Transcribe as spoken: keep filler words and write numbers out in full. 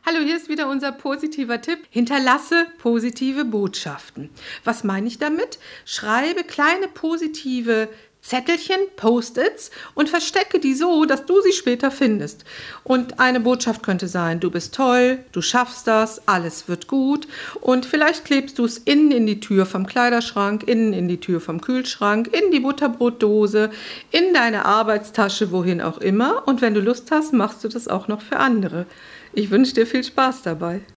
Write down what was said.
Hallo, hier ist wieder unser positiver Tipp. Hinterlasse positive Botschaften. Was meine ich damit? Schreibe kleine positive Zettelchen, Post-its und verstecke die so, dass du sie später findest. Und eine Botschaft könnte sein, du bist toll, du schaffst das, alles wird gut. Und vielleicht klebst du es innen in die Tür vom Kleiderschrank, innen in die Tür vom Kühlschrank, in die Butterbrotdose, in deine Arbeitstasche, wohin auch immer. Und wenn du Lust hast, machst du das auch noch für andere. Ich wünsche dir viel Spaß dabei.